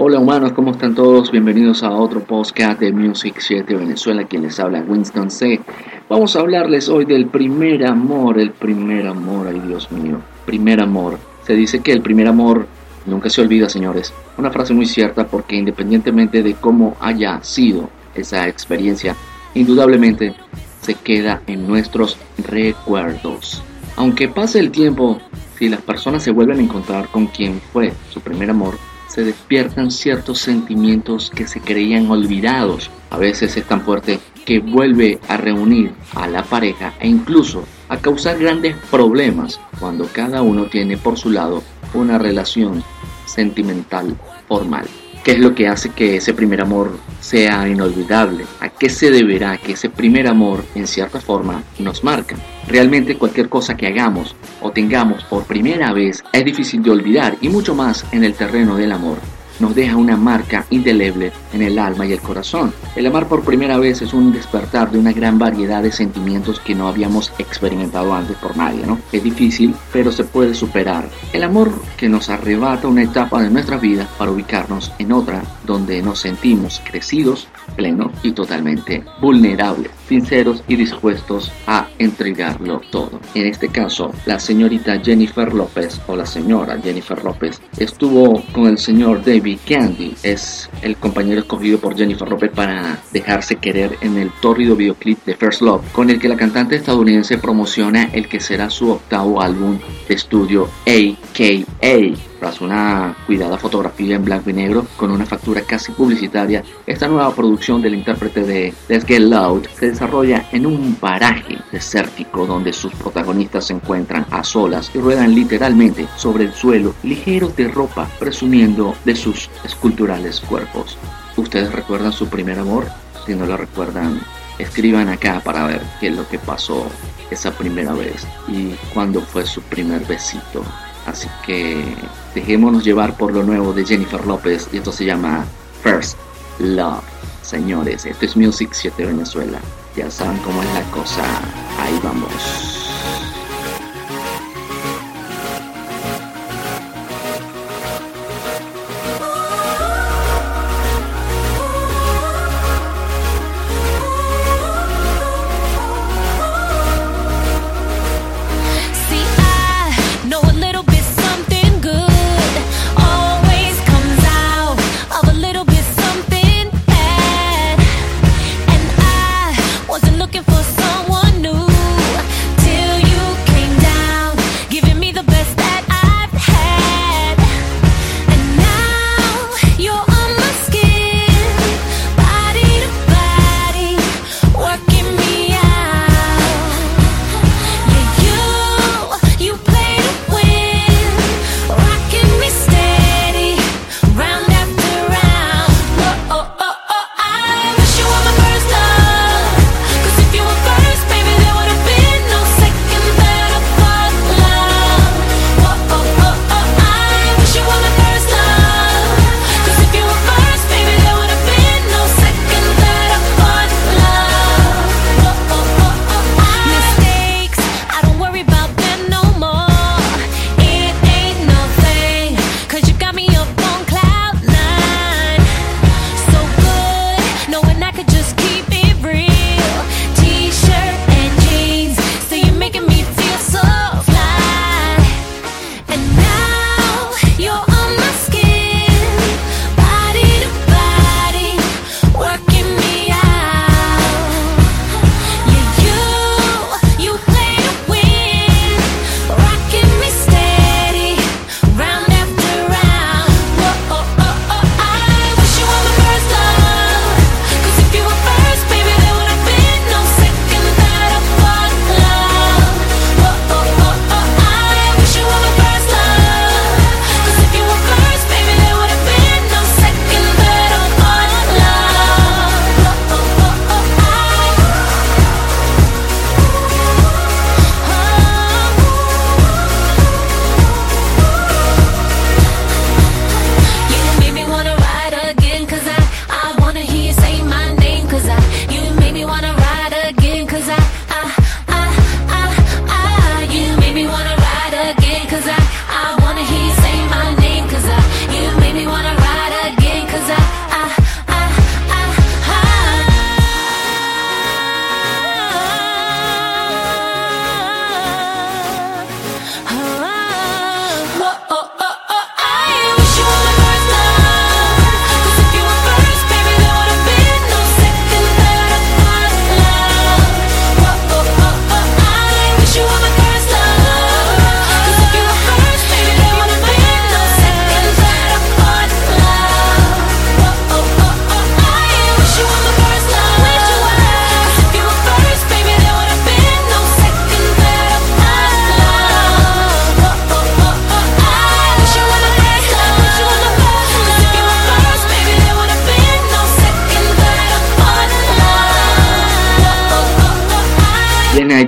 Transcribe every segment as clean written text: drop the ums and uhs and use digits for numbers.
Hola humanos, ¿cómo están todos? Bienvenidos a otro podcast de Music 7 Venezuela, quien les habla Winston C. Vamos a hablarles hoy del primer amor, ay Dios mío, primer amor. Se dice que el primer amor nunca se olvida, señores. Una frase muy cierta porque independientemente de cómo haya sido esa experiencia, indudablemente se queda en nuestros recuerdos. Aunque pase el tiempo, si las personas se vuelven a encontrar con quien fue su primer amor, se despiertan ciertos sentimientos que se creían olvidados. A veces es tan fuerte que vuelve a reunir a la pareja e incluso a causar grandes problemas cuando cada uno tiene por su lado una relación sentimental formal. ¿Qué es lo que hace que ese primer amor sea inolvidable? ¿A qué se deberá que ese primer amor, en cierta forma, nos marca? Realmente cualquier cosa que hagamos o tengamos por primera vez es difícil de olvidar, y mucho más en el terreno del amor. Nos deja una marca indeleble en el alma y el corazón. El amar por primera vez es un despertar de una gran variedad de sentimientos que no habíamos experimentado antes por nadie, ¿no? Es difícil, pero se puede superar. El amor que nos arrebata una etapa de nuestra vida para ubicarnos en otra donde nos sentimos crecidos, plenos y totalmente vulnerables, sinceros y dispuestos a entregarlo todo. En este caso, la señorita Jennifer López, o la señora Jennifer López, estuvo con el señor David Candy. Es el compañero escogido por Jennifer López para dejarse querer en el tórrido videoclip de First Love, con el que la cantante estadounidense promociona el que será su octavo álbum de estudio, AKA. Tras una cuidada fotografía en blanco y negro con una factura casi publicitaria, esta nueva producción del intérprete de Let's Get Loud se desarrolla en un paraje desértico donde sus protagonistas se encuentran a solas y ruedan literalmente sobre el suelo, ligeros de ropa, presumiendo de sus esculturales cuerpos. ¿Ustedes recuerdan su primer amor? Si no lo recuerdan, escriban acá para ver qué es lo que pasó esa primera vez y cuándo fue su primer besito. Así que dejémonos llevar por lo nuevo de Jennifer López, y esto se llama First Love. Señores, esto es Music 7 Venezuela. Ya saben cómo es la cosa. Ahí vamos. Looking for someone new.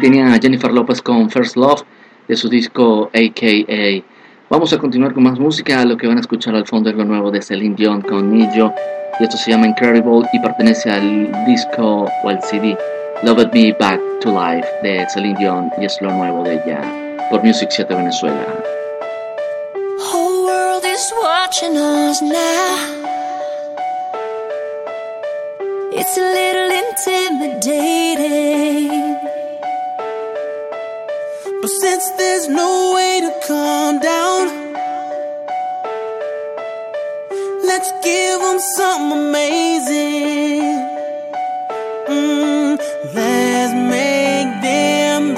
tenía a Jennifer Lopez con First Love de su disco AKA. Vamos a continuar con más música. Lo que van a escuchar al fondo es lo nuevo de Celine Dion con Nillo, y esto se llama Incredible y pertenece al disco o al CD Love Me Back to Life de Celine Dion, y es lo nuevo de ella por Music 7 Venezuela. Whole world is watching us now. It's a little intimidating, but since there's no way to calm down, let's give them something amazing. Let's make them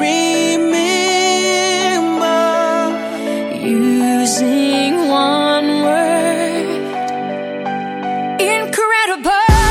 remember using one word. Incredible.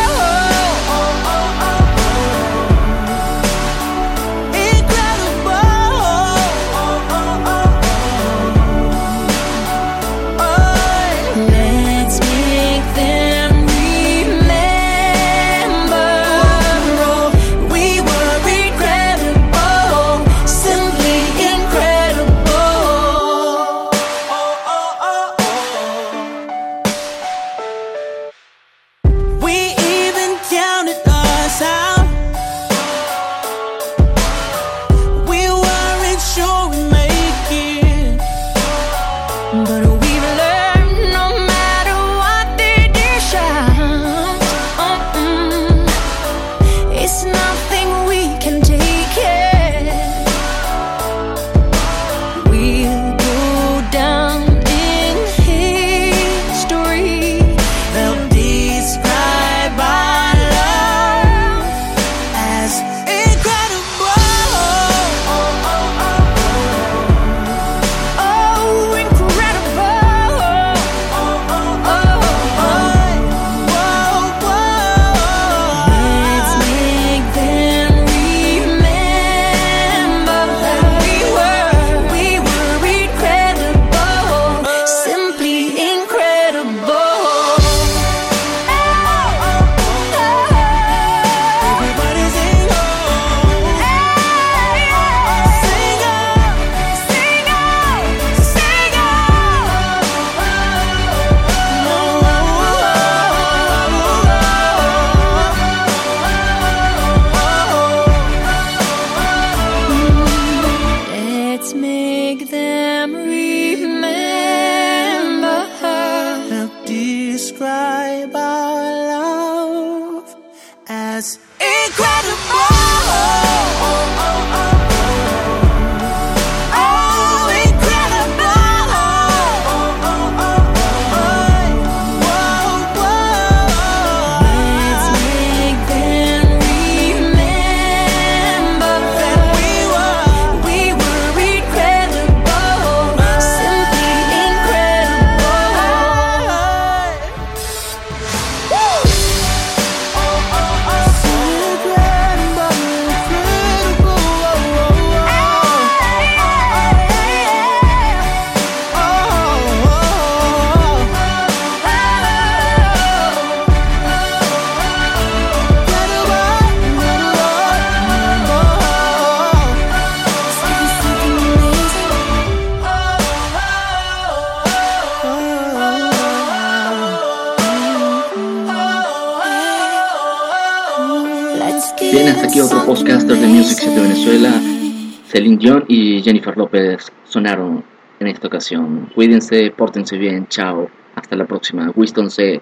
Bien, hasta aquí otro podcaster de Music 7 Venezuela. Celine Dion y Jennifer Lopez sonaron en esta ocasión. Cuídense, pórtense bien, chao, hasta la próxima. Winston C.